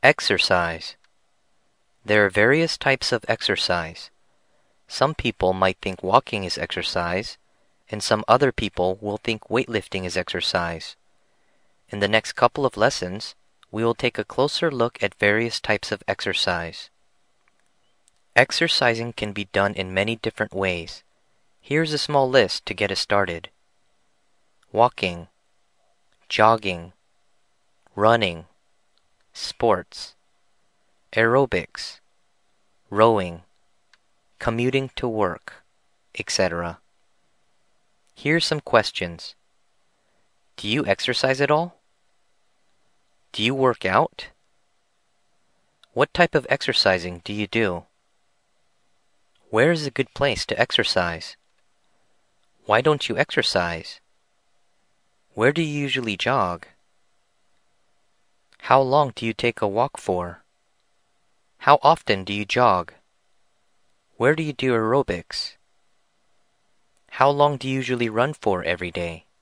Exercise. There are various types of exercise. Some people might think walking is exercise, and some other people will think weightlifting is exercise. In the next couple of lessons, we will take a closer look at various types of exercise. Exercising can be done in many different ways. Here's a small list to get us started. Walking, jogging, running, sports, aerobics, rowing, commuting to work, etc. Here's some questions. Do you exercise at all? Do you work out? What type of exercising do you do? Where is a good place to exercise? Why don't you exercise? Where do you usually jog? How long do you take a walk for? How often do you jog? Where do you do aerobics? How long do you usually run for every day?